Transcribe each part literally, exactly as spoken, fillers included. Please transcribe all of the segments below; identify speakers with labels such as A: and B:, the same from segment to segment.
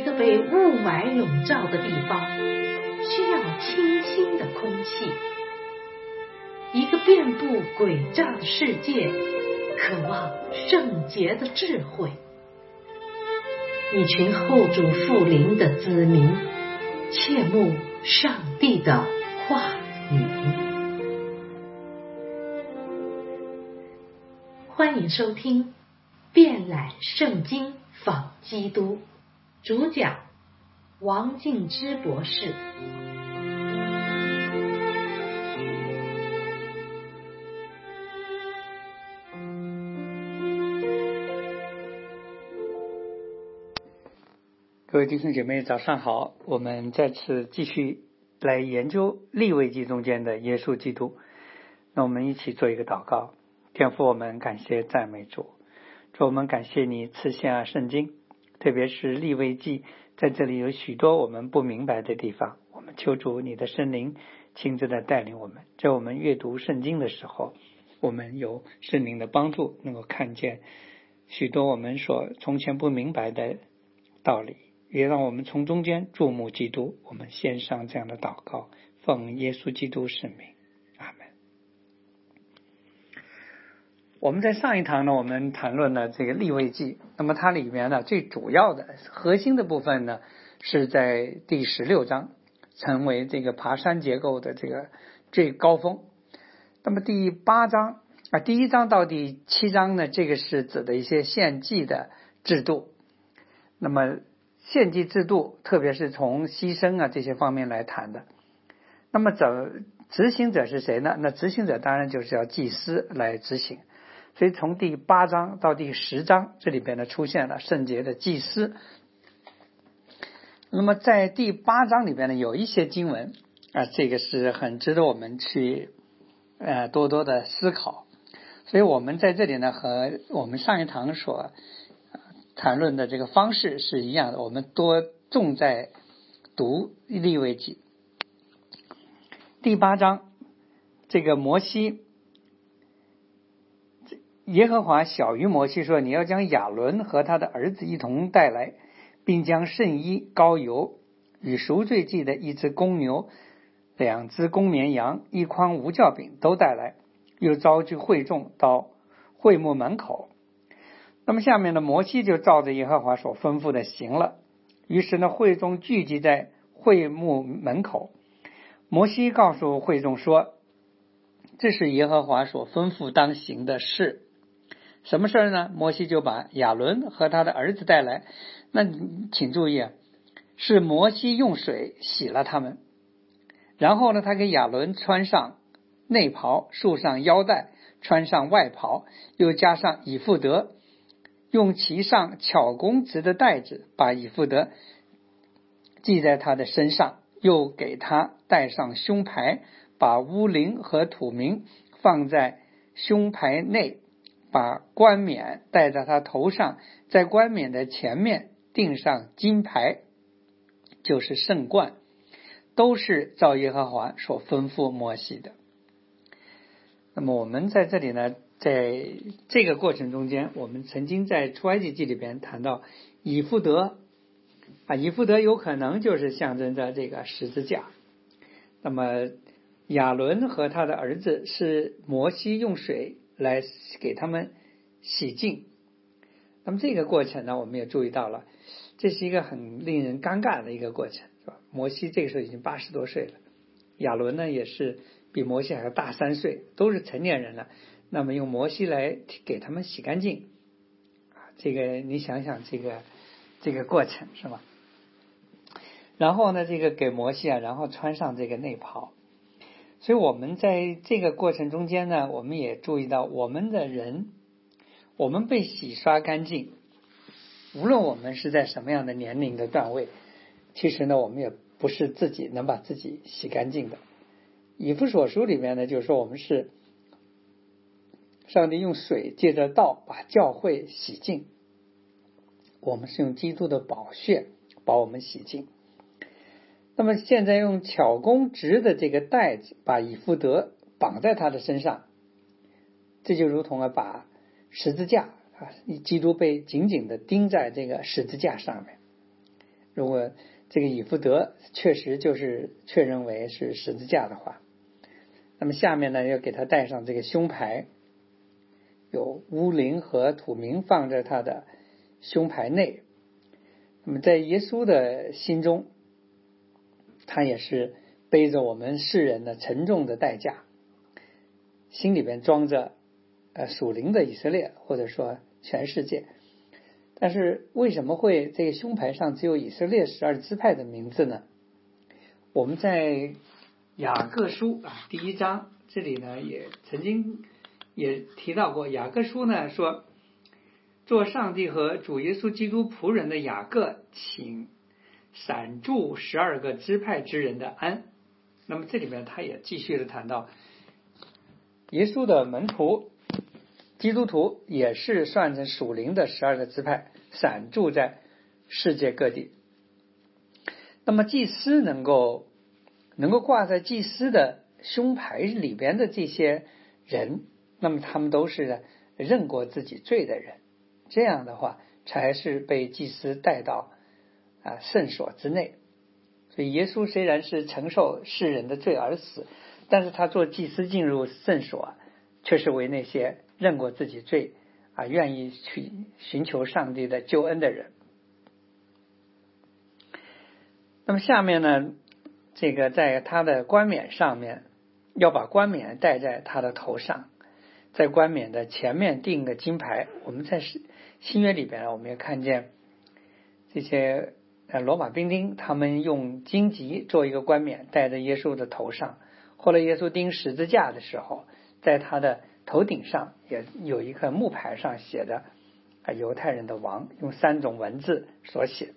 A: 个被雾霾笼罩的地方，需要清新的空气。一个遍布诡诈的世界，渴望圣洁的智慧。一群后主复临的子民，切慕上帝的话语。欢迎收听遍览圣经访基督，主讲王敬之博士。
B: 各位弟兄姐妹早上好，我们再次继续来研究利未记中间的耶稣基督。那我们一起做一个祷告。天父，我们感谢赞美主，主，我们感谢你赐下圣经，特别是利未记，在这里有许多我们不明白的地方，我们求主你的圣灵亲自的带领我们，在我们阅读圣经的时候，我们有圣灵的帮助，能够看见许多我们所从前不明白的道理，也让我们从中间注目基督。我们献上这样的祷告，奉耶稣基督圣名，阿们。我们在上一堂呢，我们谈论了这个利未记，那么它里面呢，最主要的核心的部分呢，是在第十六章，成为这个爬山结构的这个最高峰。那么第八章啊，第一章到第七章呢，这个是指的一些献祭的制度。那么献祭制度，特别是从牺牲啊这些方面来谈的。那么怎执行者是谁呢？那执行者当然就是要祭司来执行。所以从第八章到第十章，这里边呢出现了圣洁的祭司。那么在第八章里边呢，有一些经文啊，这个是很值得我们去呃多多的思考。所以我们在这里呢，和我们上一堂所谈论的这个方式是一样的，我们多重在读利未记。第八章，这个摩西，耶和华晓谕摩西说，你要将亚伦和他的儿子一同带来，并将圣衣、膏油与赎罪祭的一只公牛、两只公绵羊、一筐无酵饼都带来，又召集会众到会幕门口。那么下面的摩西就照着耶和华所吩咐的行了。于是呢，会众聚集在会幕门口。摩西告诉会众说，这是耶和华所吩咐当行的事。什么事呢？摩西就把亚伦和他的儿子带来。那请注意啊，是摩西用水洗了他们，然后呢，他给亚伦穿上内袍，束上腰带，穿上外袍，又加上以弗得，用其上巧工织的带子把以弗得系在他的身上，又给他戴上胸牌，把乌灵和土明放在胸牌内，把冠冕戴在他头上，在冠冕的前面钉上金牌，就是圣冠，都是照耶和华所吩咐摩西的。那么我们在这里呢，在这个过程中间，我们曾经在出埃及记里边谈到以弗得啊，以弗得有可能就是象征着这个十字架。那么亚伦和他的儿子是摩西用水来给他们洗净。那么这个过程呢，我们也注意到了，这是一个很令人尴尬的一个过程，是吧？摩西这个时候已经八十多岁了，亚伦呢也是比摩西还要大三岁，都是成年人了。那么用摩西来给他们洗干净啊，这个你想想这个这个过程是吧？然后呢，这个给摩西啊，然后穿上这个内袍。所以我们在这个过程中间呢，我们也注意到我们的人，我们被洗刷干净，无论我们是在什么样的年龄的段位，其实呢，我们也不是自己能把自己洗干净的。以弗所书里面呢，就是说我们是上帝用水借着道把教会洗净，我们是用基督的宝血把我们洗净。那么现在用巧工织的这个带子把以弗得绑在他的身上，这就如同了把十字架啊，基督被紧紧的钉在这个十字架上面如果这个以弗得确实就是确认为是十字架的话，那么下面呢要给他戴上这个胸牌，有乌灵和土明放在他的胸牌内。那么在耶稣的心中，他也是背着我们世人的沉重的代价，心里边装着呃属灵的以色列，或者说全世界。但是为什么会这个胸牌上只有以色列十二支派的名字呢？我们在雅各书啊第一章这里呢也曾经也提到过，雅各书呢说，做上帝和主耶稣基督仆人的雅各，请闪住十二个支派之人的安。那么这里面他也继续的谈到，耶稣的门徒基督徒也是算成属灵的十二个支派，散住在世界各地。那么祭司能够能够挂在祭司的胸牌里边的这些人，那么他们都是认过自己罪的人，这样的话才是被祭司带到啊圣所之内。所以耶稣虽然是承受世人的罪而死，但是他做祭司进入圣所，却是为那些认过自己罪啊愿意去寻求上帝的救恩的人。那么下面呢，这个在他的冠冕上面要把冠冕戴在他的头上，在冠冕的前面钉个金牌。我们在新约里边我们也看见这些罗马兵丁，他们用荆棘做一个冠冕戴在耶稣的头上。后来耶稣钉十字架的时候，在他的头顶上也有一个木牌上写的犹太人的王，用三种文字所写。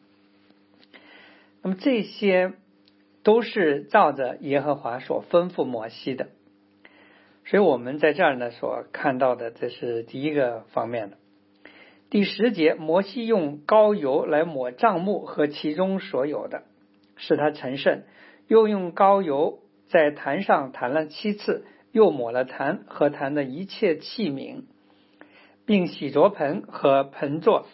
B: 那么这些都是照着耶和华所吩咐摩西的。所以我们在这儿呢所看到的，这是第一个方面的。第十节，摩西用膏油来抹帐幕和其中所有的，使它成圣，又用膏油在坛上弹了七次，又抹了坛和坛的一切器皿，并洗濯盆和盆座，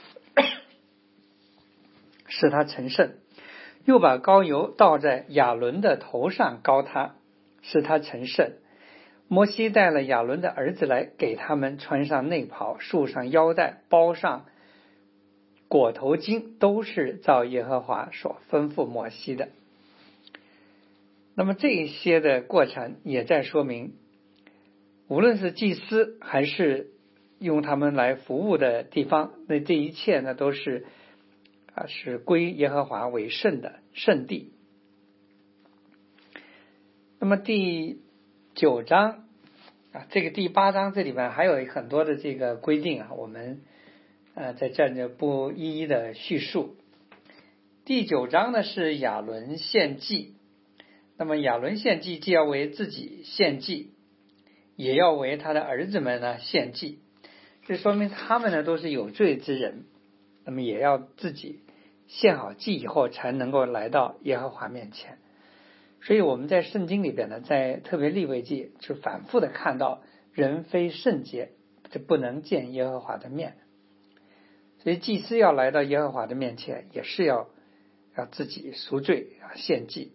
B: 使它成圣，又把膏油倒在亚伦的头上膏他，使他成圣。摩西带了亚伦的儿子来，给他们穿上内袍，束上腰带，包上裹头巾，都是照耶和华所吩咐摩西的。那么这些的过程也在说明，无论是祭司还是用他们来服务的地方，那这一切呢都是啊是归耶和华为圣的圣地。那么第九章啊，这个第八章这里面还有很多的这个规定啊，我们呃在这就不一一的叙述。第九章呢是亚伦献祭，那么亚伦献祭既要为自己献祭，也要为他的儿子们呢献祭，这说明他们呢都是有罪之人，那么也要自己献好祭以后才能够来到耶和华面前。所以我们在圣经里边呢，在特别利未记就反复的看到，人非圣洁就不能见耶和华的面。所以祭司要来到耶和华的面前，也是要要自己赎罪啊献祭。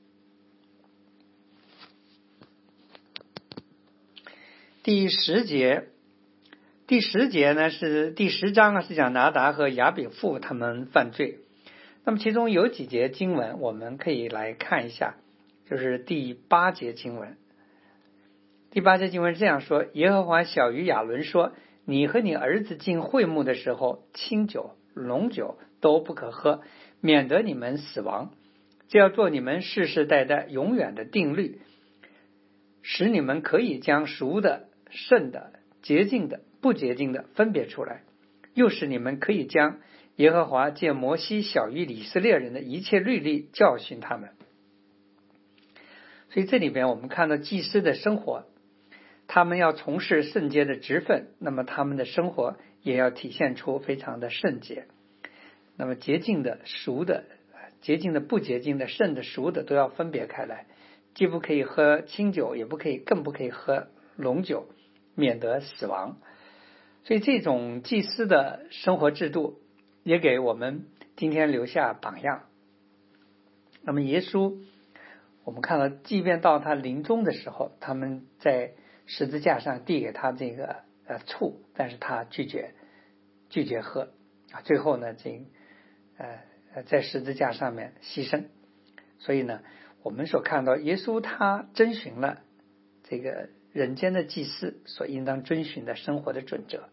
B: 第十节，第十节呢是第十章啊，是讲拿达和亚比父他们犯罪。那么其中有几节经文我们可以来看一下，就是第八节经文。第八节经文这样说：耶和华晓谕亚伦说，你和你儿子进会幕的时候，清酒浓酒都不可喝，免得你们死亡。这要做你们世世代代永远的定律，使你们可以将熟的、圣的、洁净的、不洁净的分别出来，又使你们可以将耶和华借摩西晓谕以色列人的一切律例教训他们。所以这里边我们看到祭司的生活，他们要从事圣洁的职分，那么他们的生活也要体现出非常的圣洁。那么洁净的、熟的、洁净的、不洁净的、圣的、熟的都要分别开来，既不可以喝清酒，也不可以，更不可以喝浓酒，免得死亡。所以这种祭司的生活制度也给我们今天留下榜样。那么耶稣，我们看到，即便到他临终的时候，他们在十字架上递给他这个呃醋，但是他拒绝拒绝喝啊，最后呢，这呃在十字架上面牺牲。所以呢，我们所看到耶稣他遵循了这个人间的祭司所应当遵循的生活的准则。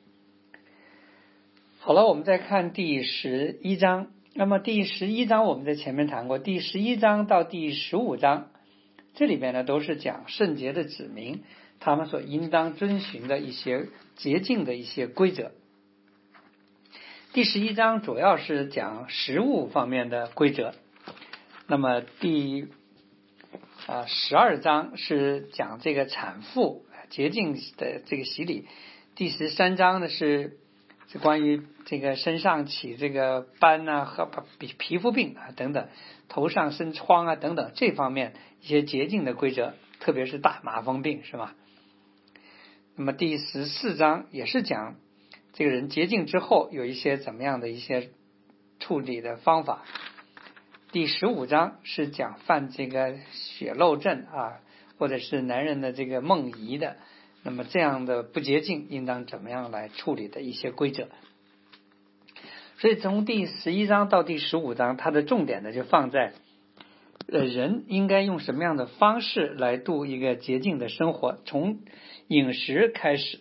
B: 好了，我们再看第十一章。那么第十一章我们在前面谈过，第十一章到第十五章，这里边呢都是讲圣洁的子民他们所应当遵循的一些洁净的一些规则。第十一章主要是讲食物方面的规则，那么第啊十二章是讲这个产妇洁净的这个洗礼，第十三章呢是是关于这个身上起这个斑啊和皮皮肤病啊等等，头上生疮啊等等这方面一些洁净的规则，特别是大麻风病，是吧？那么第十四章也是讲这个人洁净之后有一些怎么样的一些处理的方法。第十五章是讲犯这个血漏症啊，或者是男人的这个梦遗的，那么这样的不洁净应当怎么样来处理的一些规则。所以从第十一章到第十五章，它的重点呢就放在呃人应该用什么样的方式来度一个洁净的生活，从饮食开始。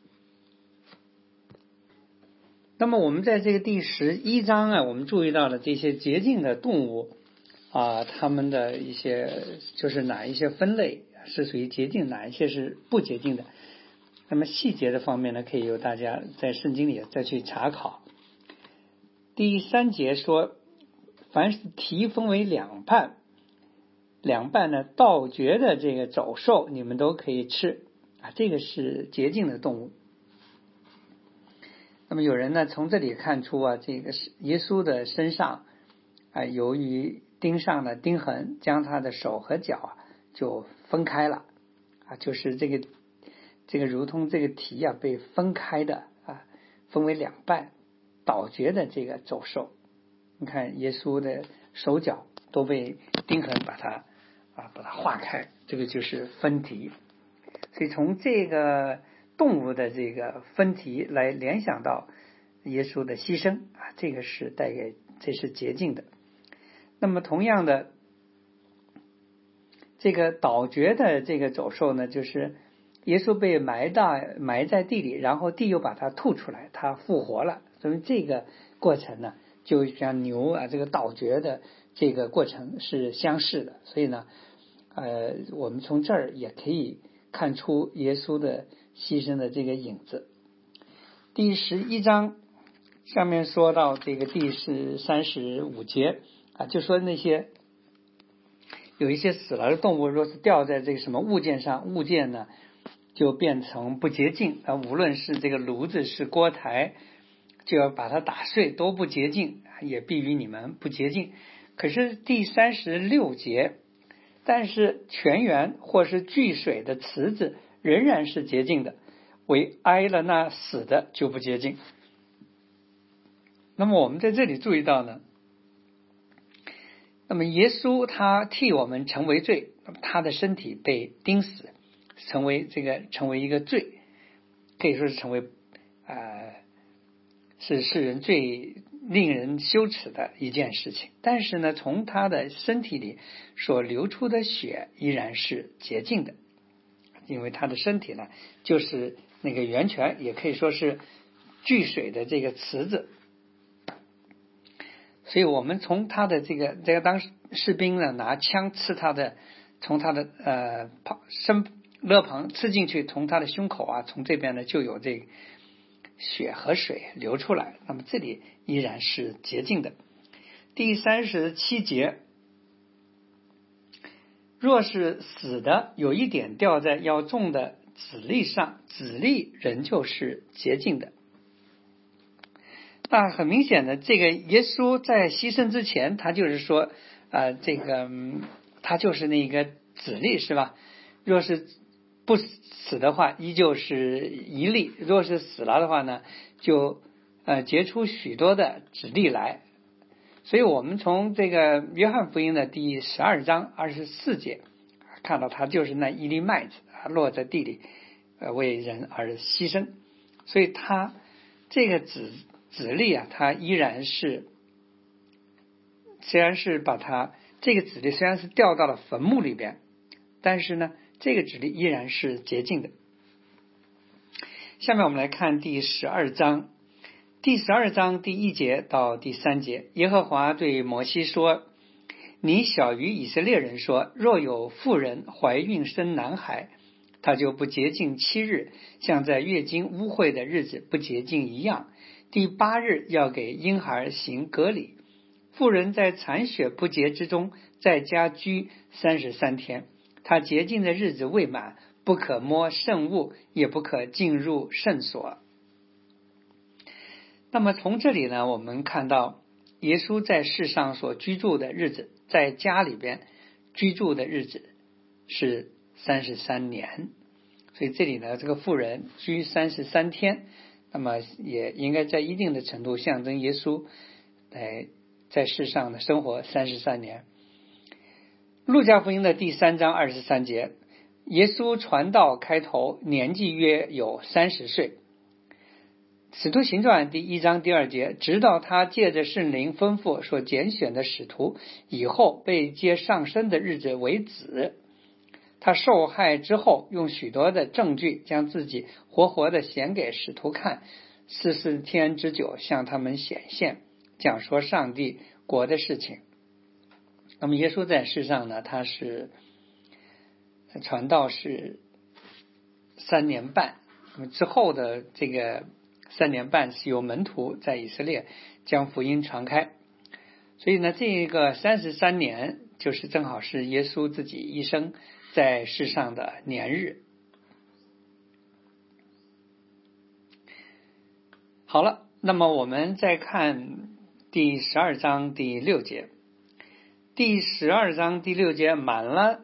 B: 那么我们在这个第十一章啊，我们注意到了这些洁净的动物啊，它们的一些就是哪一些分类是属于洁净，哪一些是不洁净的。那么细节的方面呢，可以由大家在圣经里再去查考。第三节说，凡是蹄分为两半，两半呢倒嚼的这个走兽你们都可以吃啊，这个是洁净的动物。那么有人呢从这里看出啊，这个耶稣的身上啊，由于钉上了钉痕，将他的手和脚啊就分开了啊，就是这个这个如同这个蹄啊被分开的啊，分为两半，倒嚼的这个走兽。你看耶稣的手脚都被钉痕把它啊把它划开，这个就是分蹄。所以从这个动物的这个分蹄来联想到耶稣的牺牲啊，这个是带给这是洁净的。那么同样的，这个倒嚼的这个走兽呢，就是耶稣被埋到埋在地里，然后地又把它吐出来，它复活了。所以这个过程呢，就像牛啊这个倒嚼的这个过程是相似的。所以呢，呃，我们从这儿也可以看出耶稣的牺牲的这个影子。第十一章上面说到这个第十三十五节啊，就说那些有一些死了的动物，若是掉在这个什么物件上，物件呢就变成不洁净啊，无论是这个炉子是锅台，就要把它打碎，都不洁净，也必于你们不洁净。可是第三十六节，但是泉源或是聚水的池子仍然是洁净的，为挨了那死的就不洁净。那么我们在这里注意到呢，那么耶稣他替我们成为罪，那么他的身体被钉死，成为这个成为一个罪，可以说是成为呃是世人最令人羞耻的一件事情。但是呢，从他的身体里所流出的血依然是洁净的，因为他的身体呢就是那个源泉，也可以说是聚水的这个池子。所以我们从他的这个这个当士兵呢拿枪刺他的，从他的呃身肋旁刺进去，从他的胸口啊，从这边呢就有这个血和水流出来，那么这里依然是洁净的。第三十七节，若是死的有一点掉在要种的籽粒上，籽粒仍旧是洁净的。那很明显的，这个耶稣在牺牲之前，他就是说啊、呃，这个、嗯、他就是那个籽粒，是吧？若是不死的话，依旧是一粒；若是死了的话呢，就呃结出许多的籽粒来。 所以我们从这个约翰福音的第十二章二十四节看到，他就是那一粒麦子落在地里，呃，为人而牺牲。所以他这个子子粒啊，他依然是，虽然是把他这个子粒虽然是掉到了坟墓里边，但是呢，这个子粒依然是洁净的。下面我们来看第十二章，第十二章第一节到第三节，耶和华对摩西说：你小于以色列人说，若有妇人怀孕生男孩，他就不洁净七日，像在月经污秽的日子不洁净一样。第八日要给婴孩行割礼。妇人在残血不洁之中，在家居三十三天，他洁净的日子未满，不可摸圣物，也不可进入圣所。那么从这里呢，我们看到耶稣在世上所居住的日子，在家里边居住的日子是三十三年，所以这里呢，这个妇人居三十三天，那么也应该在一定的程度象征耶稣来在世上的生活三十三年。路加福音的第三章二十三节，耶稣传道开头，年纪约有三十岁。使徒行传第一章第二节，直到他借着圣灵吩咐所拣选的使徒以后被接上升的日子为止。他受害之后，用许多的证据将自己活活的显给使徒看，四十天之久向他们显现，讲说上帝国的事情。那么耶稣在世上呢，他是传道是三年半，那么之后的这个三年半是由门徒在以色列将福音传开，所以呢，这个三十三年就是正好是耶稣自己一生在世上的年日。好了，那么我们再看第十二章第六节。第十二章第六节，满了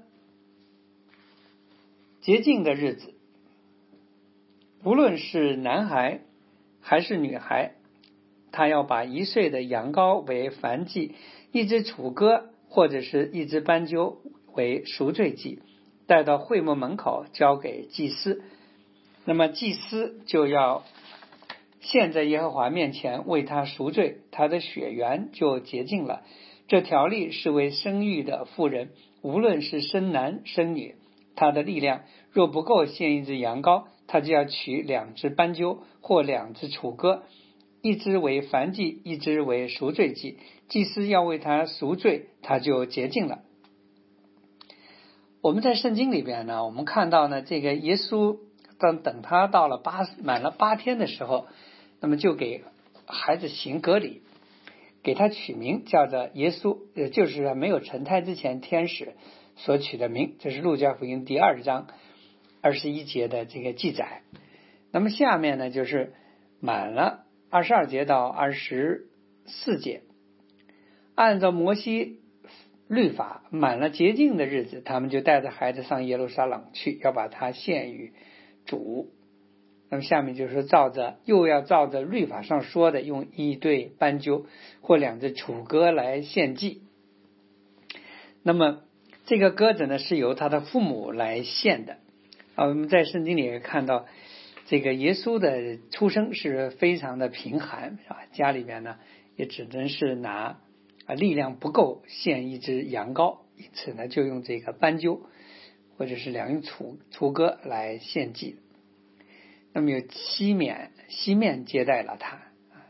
B: 洁净的日子，无论是男孩还是女孩，他要把一岁的羊羔为燔祭，一只雏鸽或者是一只斑鸠为赎罪祭，带到会幕门口交给祭司。那么祭司就要献在耶和华面前为他赎罪，他的血源就洁净了。这条例是为生育的妇人，无论是生男生女，他的力量若不够献一只羊羔，他就要取两只斑鸠或两只雏鸽，一只为燔祭，一只为赎罪祭。祭司要为他赎罪，他就洁净了。我们在圣经里边呢，我们看到呢，这个耶稣等等他到了八满了八天的时候，那么就给孩子行割礼，给他取名叫做耶稣，也就是没有成胎之前天使所取的名。这是路加福音第二章二十一节的这个记载。那么下面呢，就是满了二十二节到二十四节，按照摩西律法，满了洁净的日子，他们就带着孩子上耶路撒冷去，要把他献于主。那么下面就是照着又要照着律法上说的，用一对斑鸠或两只雏鸽来献祭。那么这个鸽子呢，是由他的父母来献的。啊，我们在圣经里也看到，这个耶稣的出生是非常的贫寒，是吧？家里边呢也只能是拿啊力量不够献一只羊羔，因此呢就用这个斑鸠或者是两雏雏鸽来献祭。那么有西面西面接待了他，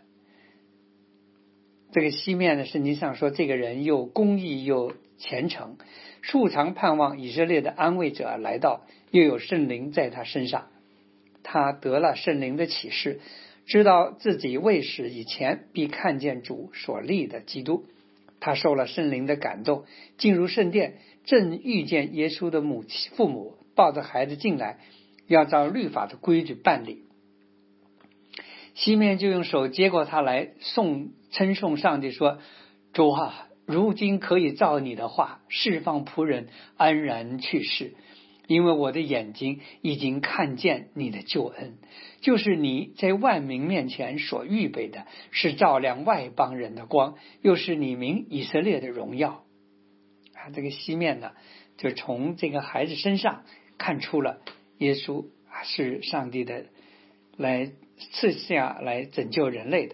B: 这个西面呢，圣经上说这个人又公义又虔诚，素常盼望以色列的安慰者来到，又有圣灵在他身上。他得了圣灵的启示，知道自己未死以前必看见主所立的基督。他受了圣灵的感动，进入圣殿，正遇见耶稣的母亲父母抱着孩子进来，要照律法的规矩办理。西面就用手接过他来，颂称颂上帝说：主啊，如今可以照你的话释放仆人安然去世， 因为我的眼睛已经看见你的救恩，就是你在万民面前所预备的，是照亮外邦人的光，又是你名以色列的荣耀。啊，这个西面呢，就从这个孩子身上看出了耶稣是上帝的来赐下来拯救人类的。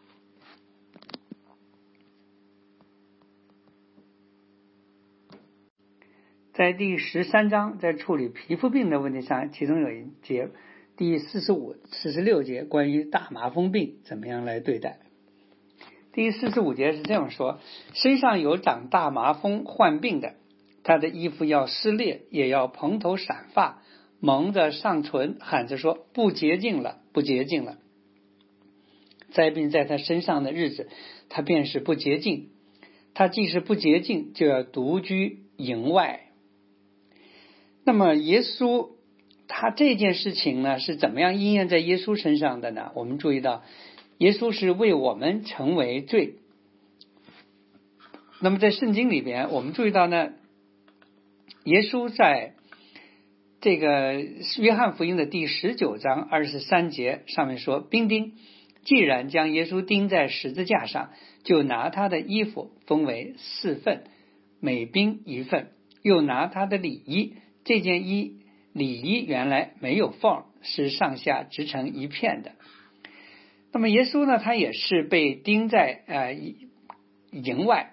B: 在第十三章，在处理皮肤病的问题上，其中有一节第四十五、四十六节关于大麻风病怎么样来对待。第四十五节是这样说：身上有长大麻风患病的，他的衣服要撕裂，也要蓬头散发，蒙着上唇，喊着说：不洁净了，不洁净了。灾病在他身上的日子，他便是不洁净。他既是不洁净，就要独居营外。那么耶稣他这件事情呢，是怎么样应验在耶稣身上的呢？我们注意到耶稣是为我们成为罪。那么在圣经里边，我们注意到呢，耶稣在这个约翰福音的第十九章二十三节上面说，兵丁既然将耶稣钉在十字架上，就拿他的衣服分为四份，每兵一份，又拿他的里衣，这件衣里衣原来没有缝，是上下织成一片的。那么耶稣呢，他也是被钉在呃营外。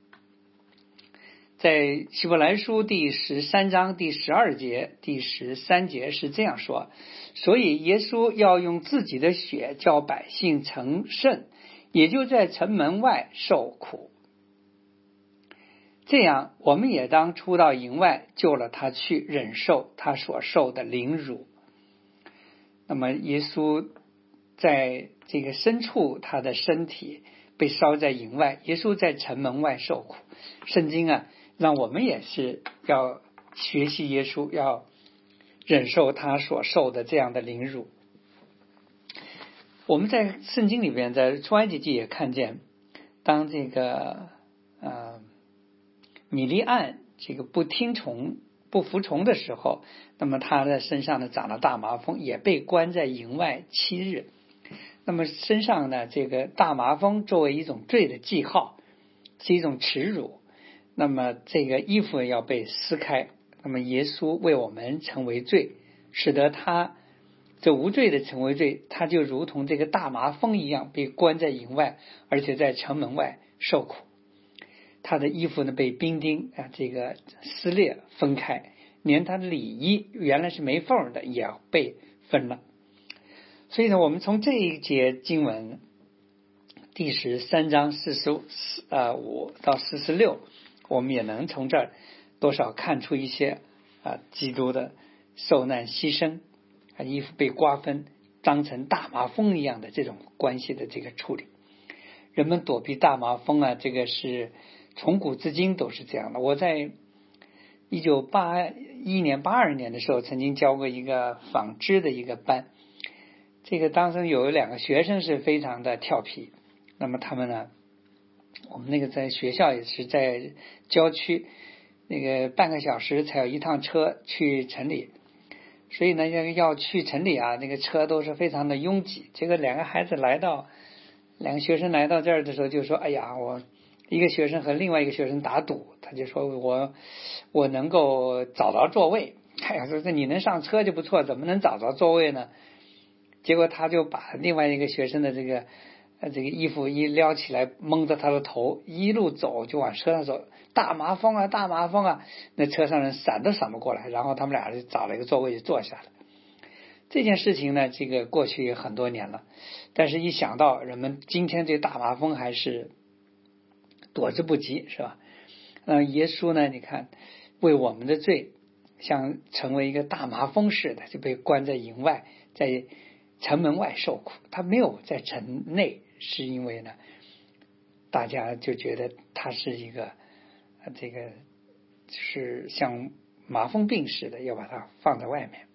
B: 在希伯来书第十三章第十二节、第十三节是这样说：所以耶稣要用自己的血叫百姓成圣，也就在城门外受苦。这样我们也当出到营外，救了他去忍受他所受的凌辱。那么耶稣在这个深处，他的身体被烧在营外，耶稣在城门外受苦。圣经啊，让我们也是要学习耶稣，要忍受他所受的这样的凌辱。我们在圣经里边，在出埃及记也看见，当这个呃米利暗这个不听从不服从的时候，那么他的身上呢长了大麻风，也被关在营外七日。那么身上呢这个大麻风作为一种罪的记号，是一种耻辱。那么这个衣服要被撕开，那么耶稣为我们成为罪，使得他这无罪的成为罪，他就如同这个大麻风一样被关在营外，而且在城门外受苦。他的衣服呢被兵丁啊这个撕裂分开，连他的里衣原来是没缝的也被分了。所以呢，我们从这一节经文第十三章四十五到四十六，我们也能从这儿多少看出一些啊基督的受难牺牲啊，衣服被瓜分当成大麻风一样的这种关系的这个处理。人们躲避大麻风啊，这个是从古至今都是这样的。我在一九八一年八二年的时候，曾经教过一个纺织的一个班。这个当时有两个学生是非常的调皮，那么他们呢，我们那个在学校也是在郊区，那个半个小时才有一趟车去城里，所以呢要去城里啊，那个车都是非常的拥挤。这个两个孩子来到，两个学生来到这儿的时候就说：哎呀，我一个学生和另外一个学生打赌，他就说我我能够找到座位。哎呀，说你能上车就不错，怎么能找着座位呢？结果他就把另外一个学生的这个呃这个衣服一撩起来，蒙着他的头，一路走就往车上走。大麻风啊，大麻风啊！那车上人闪都闪不过来，然后他们俩就找了一个座位就坐下了。这件事情呢，这个过去也很多年了，但是一想到人们今天这大麻风还是躲之不及，是吧？呃，耶稣呢，你看为我们的罪，像成为一个大麻风似的，就被关在营外，在城门外受苦。他没有在城内，是因为呢，大家就觉得他是一个这个是像麻风病似的，要把它放在外面。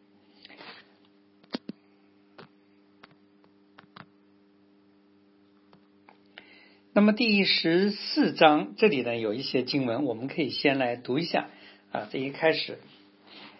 B: 那么第十四章这里呢有一些经文，我们可以先来读一下啊。这一开始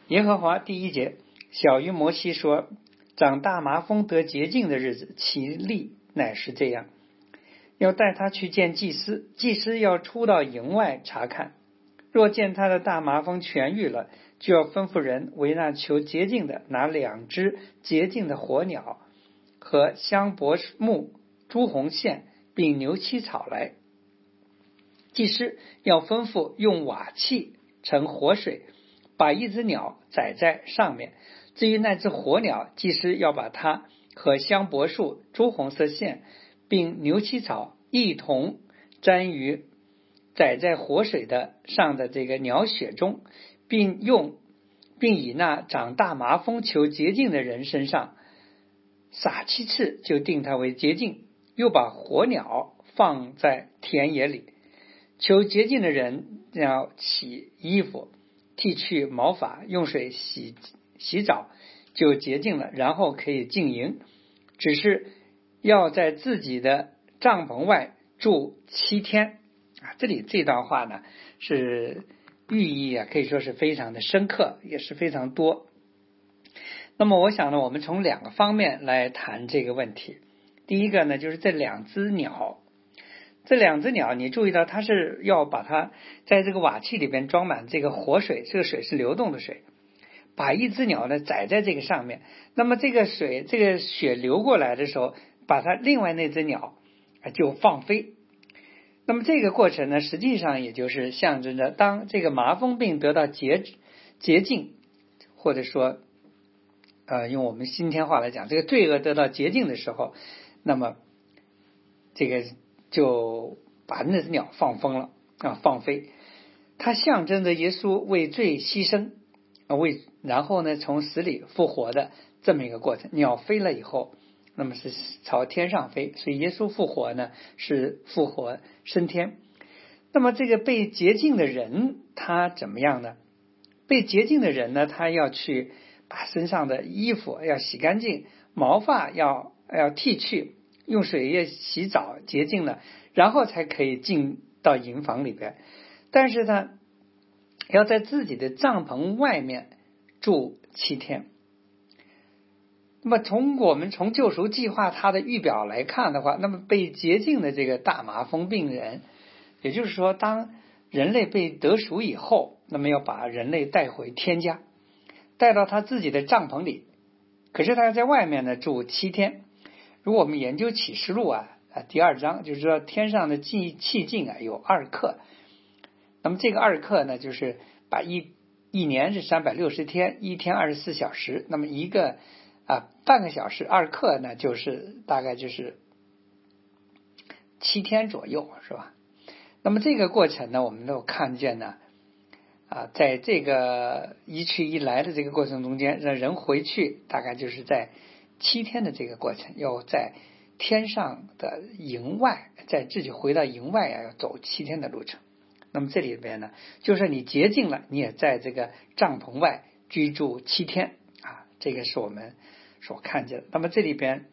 B: 耶和华第一节，小于摩西说，长大麻风得洁净的日子，其例乃是这样，要带他去见祭司，祭司要出到营外查看，若见他的大麻风痊愈了，就要吩咐人为那求洁净的拿两只洁净的火鸟和香柏木、朱红线并牛膝草来。祭司要吩咐用瓦器盛活水，把一只鸟宰在上面。至于那只火鸟，祭司要把它和香柏树、朱红色线并牛膝草一同沾于宰在活水的上的这个鸟血中，并用并以那长大麻风求洁净的人身上撒七次，就定他为洁净。又把火鸟放在田野里。求洁净的人要洗衣服，剃去毛发，用水洗洗澡，就洁净了，然后可以进营。只是要在自己的帐篷外住七天啊。这里这段话呢，是寓意啊，可以说是非常的深刻，也是非常多。那么我想呢，我们从两个方面来谈这个问题。第一个呢，就是这两只鸟，这两只鸟你注意到它是要把它在这个瓦器里边装满这个活水，这个水是流动的水，把一只鸟呢宰在这个上面，那么这个水这个血流过来的时候，把它另外那只鸟就放飞。那么这个过程呢，实际上也就是象征着当这个麻风病得到洁洁净，或者说呃，用我们今天话来讲，这个罪恶得到洁净的时候，那么这个就把那只鸟放风了啊，放飞。它象征着耶稣为罪牺牲啊，为然后呢从死里复活的这么一个过程。鸟飞了以后，那么是朝天上飞，所以耶稣复活呢是复活升天。那么这个被洁净的人他怎么样呢？被洁净的人呢，他要去把身上的衣服要洗干净，毛发要要剃去，用水液洗澡洁净了，然后才可以进到营房里边。但是呢，要在自己的帐篷外面住七天。那么从我们从救赎计划它的预表来看的话，那么被洁净的这个大麻风病人，也就是说当人类被得赎以后，那么要把人类带回天家，带到他自己的帐篷里，可是他要在外面呢住七天。如果我们研究启示录啊啊第二章，就是说天上的气气境啊有二刻，那么这个二刻呢，就是把一一年是三百六十天，一天二十四小时，那么一个啊半个小时二刻呢，就是大概就是七天左右，是吧？那么这个过程呢，我们都看见呢。啊，在这个一去一来的这个过程中间，让人回去大概就是在七天的这个过程，要在天上的营外，在自己回到营外啊，要走七天的路程。那么这里边呢，就是你洁净了，你也在这个帐篷外居住七天啊，这个是我们所看见的。那么这里边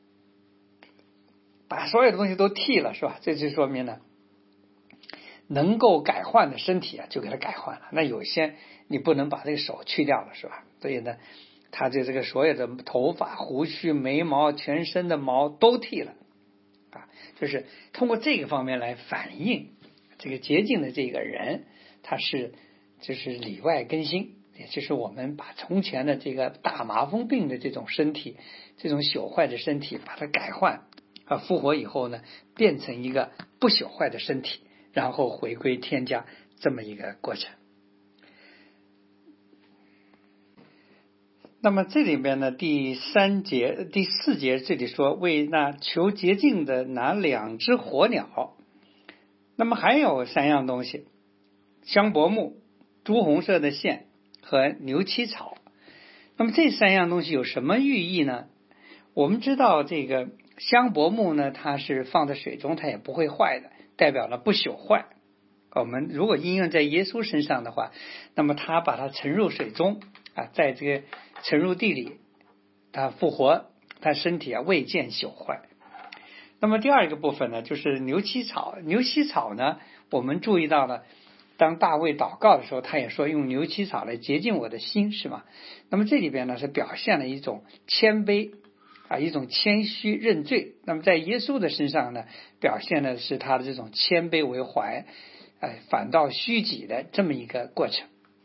B: 把所有的东西都剃了，是吧？这就说明呢，能够改换的身体啊，就给它改换了。那有些你不能把这个手去掉了，是吧？所以呢，他就这个所有的头发、胡须、眉毛、全身的毛都剃了啊，就是通过这个方面来反映这个洁净的这个人，他是就是里外更新，也就是我们把从前的这个大麻风病的这种身体，这种朽坏的身体，把它改换啊，复活以后呢，变成一个不朽坏的身体。然后回归天家这么一个过程。那么这里边呢，第三节、第四节这里说，为那求洁净的拿两只火鸟。那么还有三样东西：香柏木、朱红色的线和牛膝草。那么这三样东西有什么寓意呢？我们知道这个香柏木呢，它是放在水中，它也不会坏的。代表了不朽坏。我们如果应用在耶稣身上的话，那么他把它沉入水中啊，在这个沉入地里，他复活，他身体啊未见朽坏。那么第二个部分呢，就是牛膝草。牛膝草呢，我们注意到了， 当大卫祷告的时候，他也说用牛膝草来洁净我的心，是吗？那么这里边呢是表现了一种谦卑啊，一种谦虚认罪。那么在耶稣的身上呢，表现的是他的这种谦卑为怀，哎，反倒虚己的这么一个过程。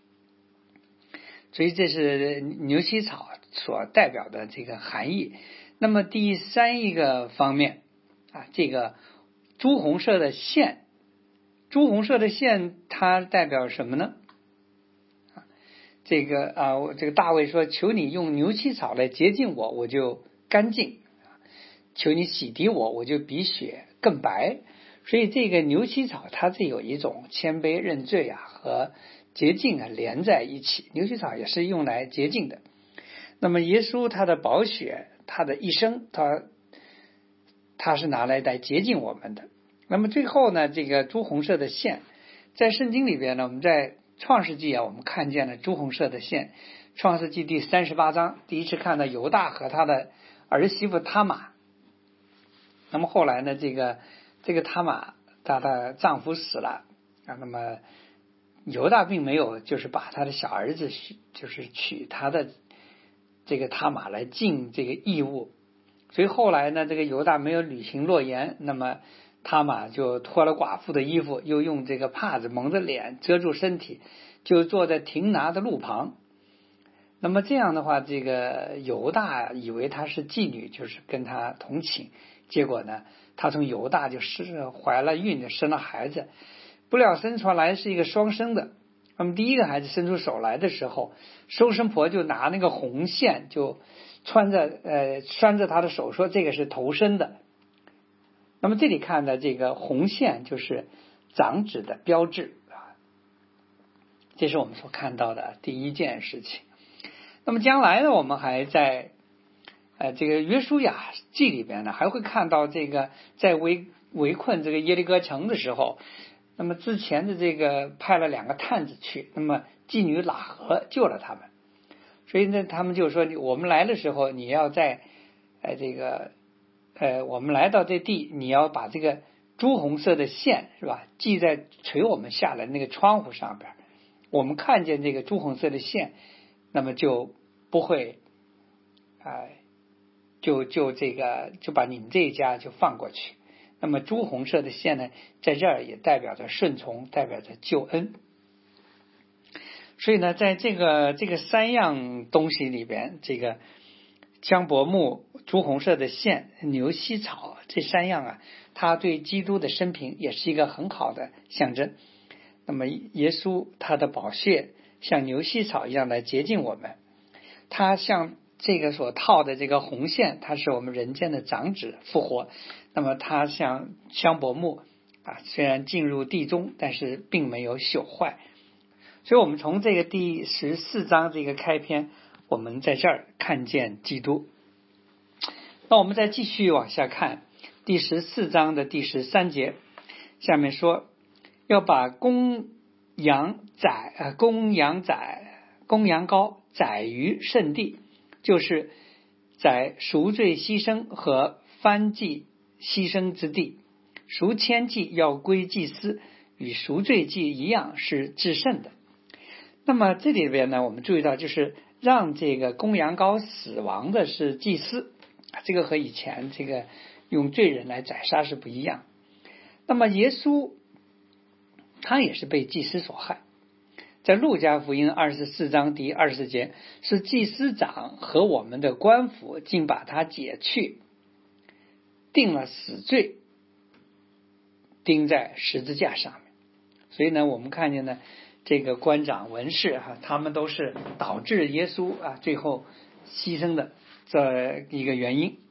B: 所以这是牛膝草所代表的这个含义。那么第三一个方面啊，这个朱红色的线，朱红色的线它代表什么呢？这个啊，这个大卫说：“求你用牛膝草来洁净我，我就干净；求你洗涤我，我就比雪更白。”所以这个牛膝草它是有一种谦卑认罪啊和洁净啊连在一起。牛膝草也是用来洁净的。那么耶稣他的宝血，他的一生，他他是拿来来洁净我们的。那么最后呢，这个朱红色的线，在圣经里边呢，我们在创世纪啊，我们看见了朱红色的线。创世纪第三十八章第一次看到犹大和他的儿媳妇他玛。那么后来呢，这个这个他玛她的丈夫死了啊，那么犹大并没有就是把他的小儿子就是娶他的这个他玛来尽这个义务，所以后来呢，这个犹大没有履行诺言，那么他玛就脱了寡妇的衣服，又用这个帕子蒙着脸遮住身体，就坐在亭拿的路旁。那么这样的话，这个犹大以为她是妓女，就是跟他同寝，结果呢，他从犹大就生怀了孕，生了孩子，不料生出来是一个双生的。那么第一个孩子伸出手来的时候，收生婆就拿那个红线就穿着呃拴着他的手，说这个是头生的。那么这里看的这个红线就是长子的标志啊，这是我们所看到的第一件事情。那么将来呢，我们还在呃这个约书亚记里边呢，还会看到这个在围围困这个耶利哥城的时候，那么之前的这个派了两个探子去，那么妓女喇合救了他们，所以呢，他们就说我们来的时候，你要在呃这个呃我们来到这地，你要把这个朱红色的线是吧，系在垂我们下来那个窗户上边，我们看见这个朱红色的线，那么就不会啊、呃、就就这个就把你们这一家就放过去。那么朱红色的线呢，在这儿也代表着顺从，代表着救恩。所以呢，在这个这个三样东西里边，这个香柏木、朱红色的线、牛膝草这三样啊，它对基督的生平也是一个很好的象征。那么耶稣他的宝血像牛膝草一样来洁净我们，他像这个所套的这个红线，它是我们人间的长子复活。那么它像香柏木啊，虽然进入地中，但是并没有朽坏。所以我们从这个第十四章这个开篇，我们在这儿看见基督。那我们再继续往下看第十四章的第十三节，下面说要把公羊宰呃公羊宰公羊羔宰于圣地，就是宰赎罪牺牲和燔祭牺牲之地。赎愆祭要归祭司，与赎罪祭一样是至圣的。那么这里边呢，我们注意到就是让这个公羊羔死亡的是祭司，这个和以前这个用罪人来宰杀是不一样。那么耶稣他也是被祭司所害，在路加福音二十四章第二十节，是祭司长和我们的官府竟把他解去，定了死罪，钉在十字架上面。所以呢，我们看见呢，这个官长文士哈、啊，他们都是导致耶稣啊最后牺牲的这一个原因。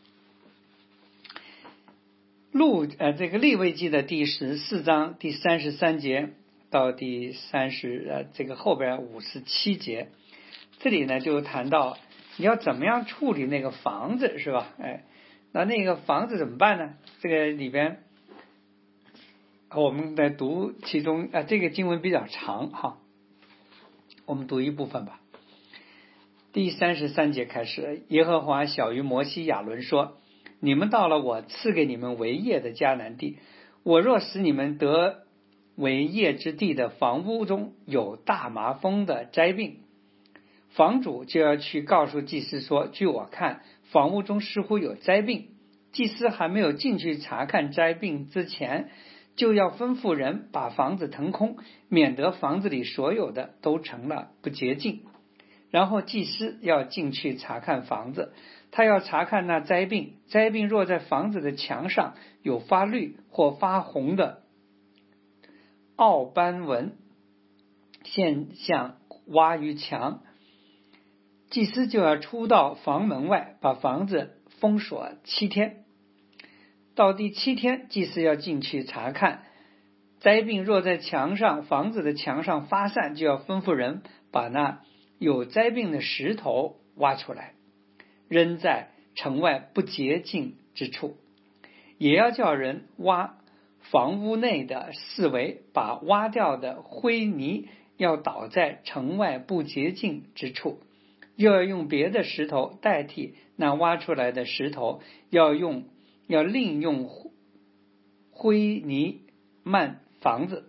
B: 路呃这个利未记的第十四章第三十三节到第三十呃这个后边五十七节，这里呢就谈到你要怎么样处理那个房子是吧？哎，那那个房子怎么办呢？这个里边我们来读其中啊，这个经文比较长哈，我们读一部分吧。第三十三节开始，耶和华晓谕摩西亚伦说：你们到了我赐给你们为业的迦南地，我若使你们得为业之地的房屋中有大麻风的灾病，房主就要去告诉祭司说，据我看房屋中似乎有灾病。祭司还没有进去查看灾病之前，就要吩咐人把房子腾空，免得房子里所有的都成了不洁净。然后祭司要进去查看房子，他要查看那灾病，灾病若在房子的墙上有发绿或发红的凹斑纹现象挖于墙，祭司就要出到房门外，把房子封锁七天。到第七天，祭司要进去查看，灾病若在墙上房子的墙上发散，就要吩咐人把那有灾病的石头挖出来，扔在城外不洁净之处，也要叫人挖房屋内的四围，把挖掉的灰泥要倒在城外不洁净之处，又要用别的石头代替那挖出来的石头，要用要另用灰泥漫房子。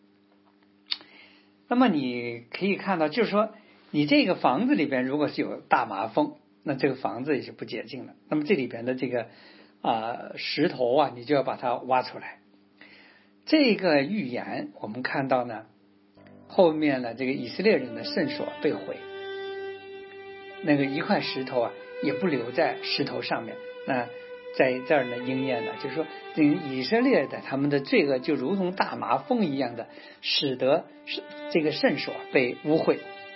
B: 那么你可以看到，就是说你这个房子里边如果是有大麻风，那这个房子也是不洁净的，那么这里边的这个啊、呃、石头啊，你就要把它挖出来。这个预言我们看到呢，后面呢这个以色列人的圣所被毁，那个一块石头啊也不留在石头上面，那在这儿呢应验了，就是说这个以色列的他们的罪恶就如同大麻风一样的，使得这个圣所被污秽。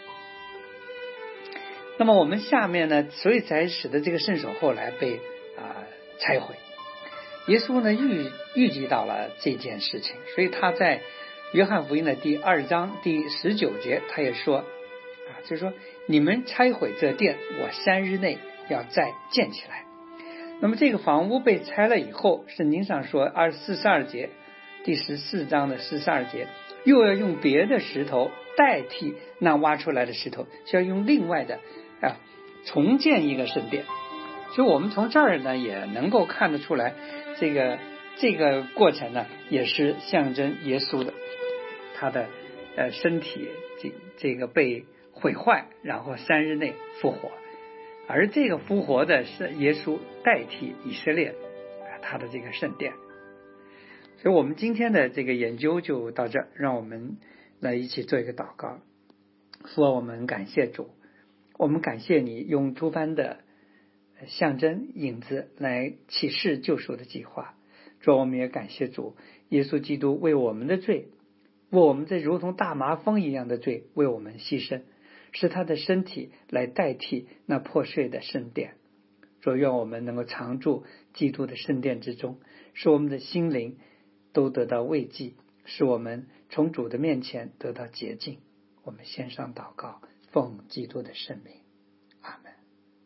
B: 那么我们下面呢，所以才使得这个圣所后来被啊、呃、拆毁。耶稣呢预预计到了这件事情，所以他在约翰福音的第二章第十九节他也说啊，就是说你们拆毁这殿，我三日内要再建起来。那么这个房屋被拆了以后，圣经上说二四十二节第十四章的四十二节，又要用别的石头代替那挖出来的石头，就要用另外的啊重建一个圣殿。所以我们从这儿呢也能够看得出来，这个这个过程呢也是象征耶稣的他的呃身体这这个被毁坏，然后三日内复活。而这个复活的是耶稣代替以色列他的这个圣殿。所以我们今天的这个研究就到这儿，让我们来一起做一个祷告。父啊，我们感谢主，我们感谢你用诸般的象征影子来启示救赎的计划。主，我们也感谢主，耶稣基督为我们的罪，为我们这如同大麻风一样的罪为我们牺牲，是他的身体来代替那破碎的圣殿。主，愿我们能够常住基督的圣殿之中，使我们的心灵都得到慰藉，使我们从主的面前得到洁净。我们献上祷告，奉基督的圣名，阿们。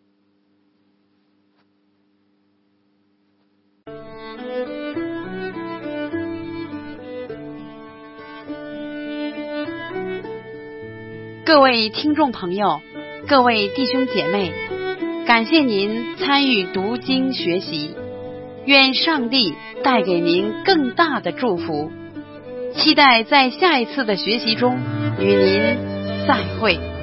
C: 各位听众朋友，各位弟兄姐妹，感谢您参与读经学习，愿上帝带给您更大的祝福，期待在下一次的学习中与您再会。